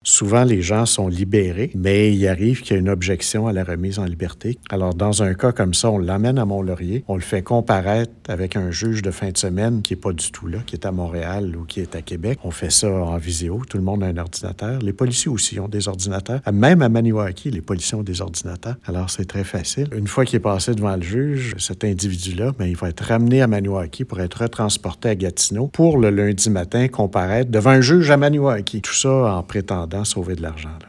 Souvent, les gens sont libérés, mais il arrive qu'il y ait une objection à la remise en liberté. Alors, dans un cas comme ça, on l'amène à Mont-Laurier, on le fait comparaître avec un juge de fin de semaine qui n'est pas du tout là, qui est à Montréal ou qui est à Québec. On fait ça en visio, tout le monde a un ordinateur. Les policiers aussi ont des ordinateurs. Même à Maniwaki, les policiers ont des ordinateurs. Alors, c'est très facile. Une fois qu'il est passé devant le juge, cet individu-là, il va être ramené à Maniwaki pour être retransporté à Gatineau pour le lundi matin comparaître devant un juge à Maniwaki. Tout ça en prétendant sauver de l'argent.